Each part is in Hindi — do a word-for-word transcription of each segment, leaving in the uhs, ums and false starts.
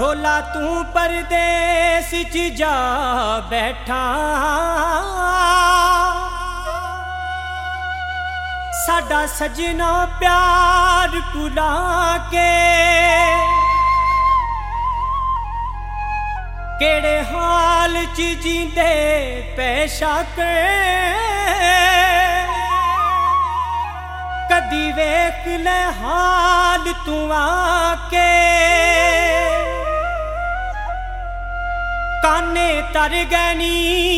ढोला तू परदेस च जा बैठा, साडा सजना प्यार भुला के केड़े हाल च जींदे पेशा के कदी वेख ले हाल तू आके काने तर गैनी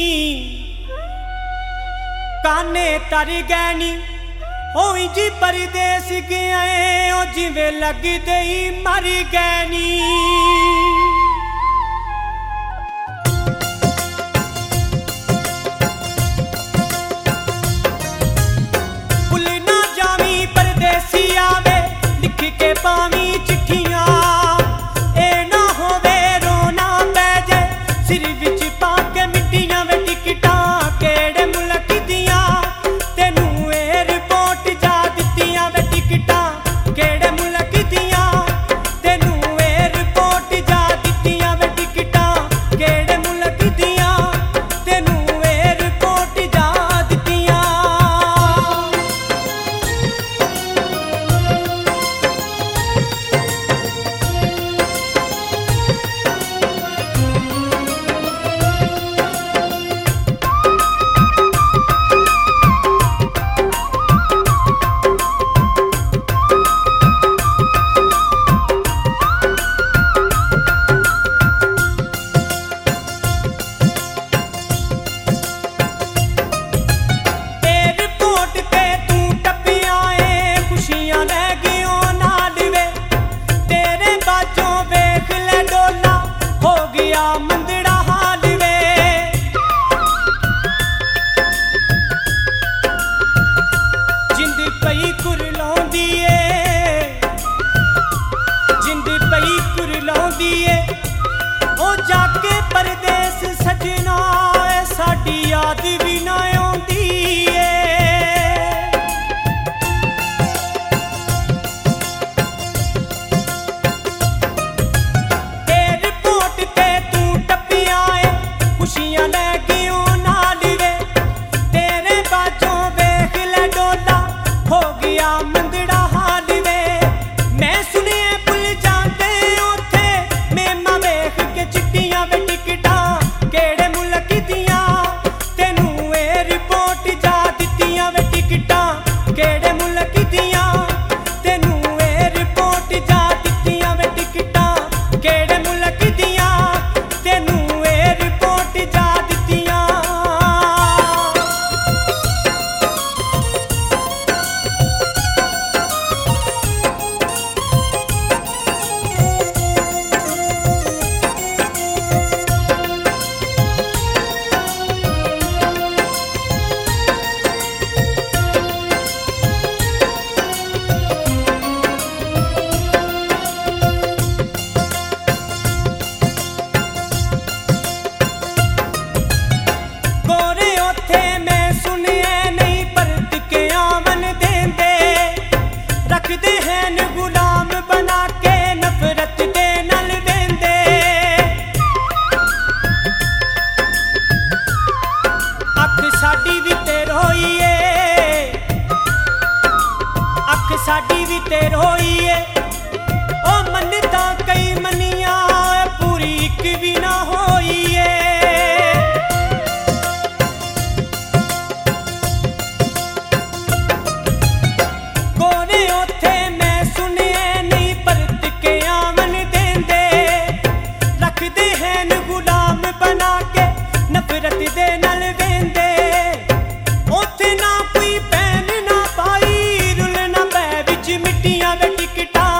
काने तर गैनी होई जी परदेस गया ओ जिवें लगदे ही मर गैनी। आवे लिख के पावी चिट्ठियां ए ना होवे रोना पै जे सिर विच पा के मिट्टियां वे टिकटां केड़े मुल्क दियां तेनू एयरपोर्ट जा दित्तियां वे टिकटां केड़े मुल्क दियां तेनू एयरपोर्ट जा दित्तियां वे टिकटां केड़े मुल्क दियां तेनू एयरपोर्ट जा दित्तियां। ओ जाके परदेस सजना साडी याद भी ना आउंदी एयरपोर्ट ते तू टप्पिया है खुशियां लैके ओ नाल वे तेरे बाजों वेख ले डोला हो गया मंदड़ा हाल वे मैं सुने भुल जाते उथे मेमा वेख के चिट्टियां वे टिकटां केड़े मुल्क दियां तेनू एयरपोर्ट जा दित्तियां वे टिकटां केड़े मुल्क दियां तेनू एयरपोर्ट जा दित्तियां वे टिकटां केड़े मुल्क दियां तेनू एयरपोर्ट जा दित्तियां। रखदे हैं गुलाम बना के नफरत दे नल देंदे अख साडी भी ते रोईए अख साडी भी ते रोईए ओ मन्नतां कई मनियां पूरी इक भी ना होईए गुलाम बना के नफरत दे नल वेंदे ओथे ना कोई पैन ना पाई रुल ना पै विच मिट्टियां वे टिकटां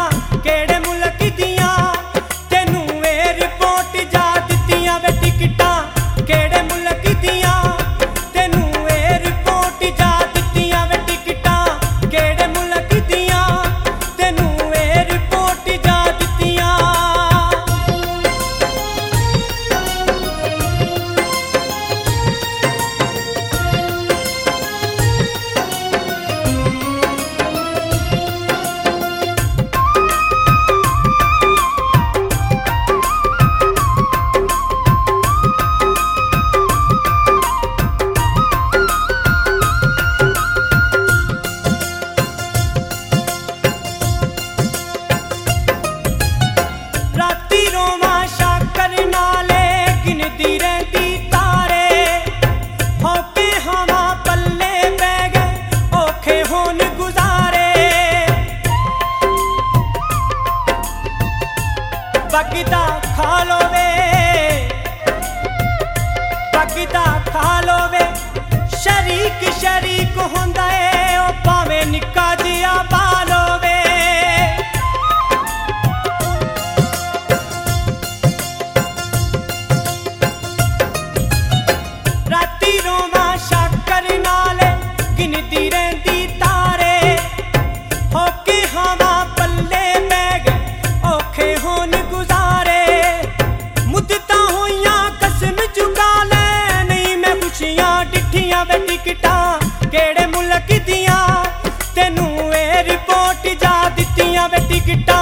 तेनू ए रिपोर्ट जा दित्तियां वे टिकटां